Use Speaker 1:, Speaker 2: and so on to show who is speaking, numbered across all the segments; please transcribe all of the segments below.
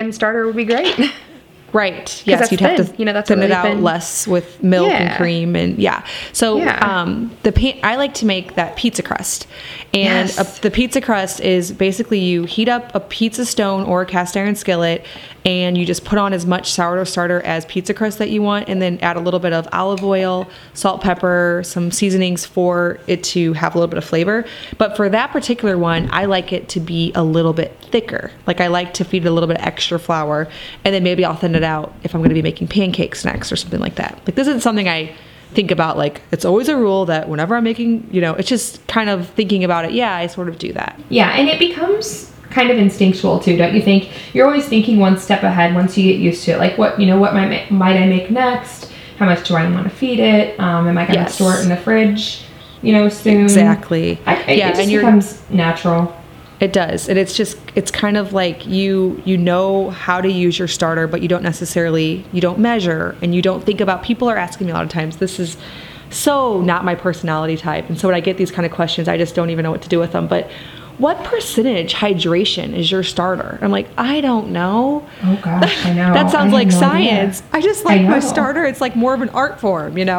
Speaker 1: vegetarian starter would be great.
Speaker 2: Right. Yes, you'd have to
Speaker 1: that's
Speaker 2: thin
Speaker 1: really
Speaker 2: it out
Speaker 1: thin.
Speaker 2: less with milk and cream and So I like to make that pizza crust. And the pizza crust is basically you heat up a pizza stone or a cast iron skillet and you just put on as much sourdough starter as pizza crust that you want and then add a little bit of olive oil, salt, pepper, some seasonings for it to have a little bit of flavor. But for that particular one, I like it to be a little bit thicker. Like I like to feed it a little bit extra flour and then maybe I'll thin it out if I'm going to be making pancakes next or something like that. Like this is something I think about, like it's always a rule that whenever I'm making, it's just kind of thinking about it. Yeah, I sort of do that.
Speaker 3: Yeah, and it becomes kind of instinctual too, don't you think? You're always thinking one step ahead once you get used to it. Like what might I make next? How much do I want to feed it? Am I going to store it in the fridge, soon?
Speaker 2: Exactly.
Speaker 3: It just becomes natural.
Speaker 2: It does. And it's kind of like you know how to use your starter, but you don't measure and you don't think about, people are asking me a lot of times, this is so not my personality type. And so when I get these kind of questions, I just don't even know what to do with them. But what percentage hydration is your starter? I'm like, I don't know.
Speaker 3: Oh gosh, I know.
Speaker 2: That sounds like science.
Speaker 3: Idea.
Speaker 2: I just like my starter. It's like more of an art form,
Speaker 3: I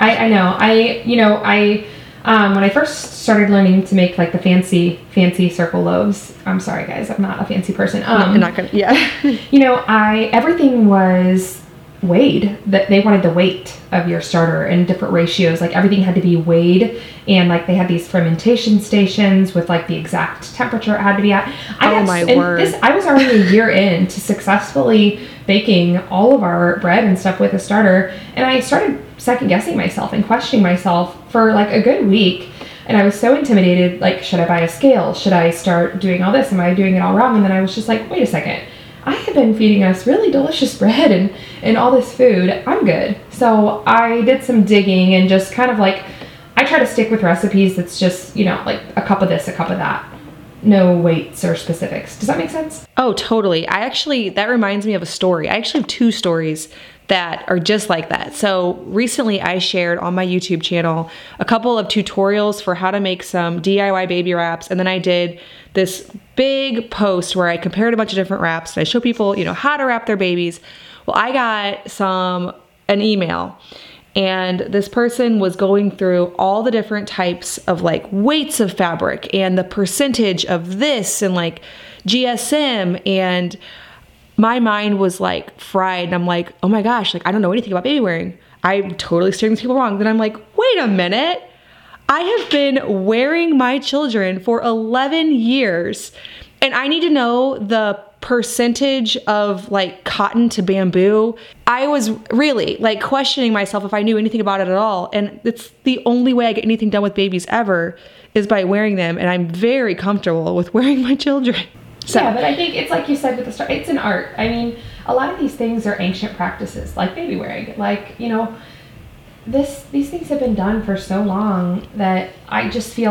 Speaker 3: know. When I first started learning to make like the fancy circle loaves, I'm sorry guys, I'm not a fancy person.
Speaker 2: I'm not gonna, yeah.
Speaker 3: Everything was weighed. That they wanted the weight of your starter in different ratios. Like everything had to be weighed, and like they had these fermentation stations with like the exact temperature it had to be at.
Speaker 2: Oh my word!
Speaker 3: I was already a year in to successfully baking all of our bread and stuff with a starter, and I started second guessing myself and questioning myself for like a good week. And I was so intimidated, like, should I buy a scale? Should I start doing all this? Am I doing it all wrong? And then I was just like, wait a second. I have been feeding us really delicious bread and all this food. I'm good. So I did some digging and just kind of like, I try to stick with recipes that's just, like a cup of this, a cup of that. No weights or specifics. Does that make sense?
Speaker 2: Oh, totally. That reminds me of a story. I actually have two stories that are just like that. So recently I shared on my YouTube channel a couple of tutorials for how to make some DIY baby wraps. And then I did this big post where I compared a bunch of different wraps and I show people, how to wrap their babies. Well, I got an email, and this person was going through all the different types of like weights of fabric and the percentage of this and like GSM, and my mind was like fried. And I'm like, oh my gosh, like I don't know anything about baby wearing. I'm totally steering these people wrong. Then I'm like, wait a minute. I have been wearing my children for 11 years and I need to know the percentage of like cotton to bamboo. I was really like questioning myself if I knew anything about it at all. And it's the only way I get anything done with babies ever is by wearing them. And I'm very comfortable with wearing my children. So.
Speaker 3: Yeah, but I think it's like you said with the start, it's an art. I mean, a lot of these things are ancient practices, like baby wearing. Like, these things have been done for so long that I just feel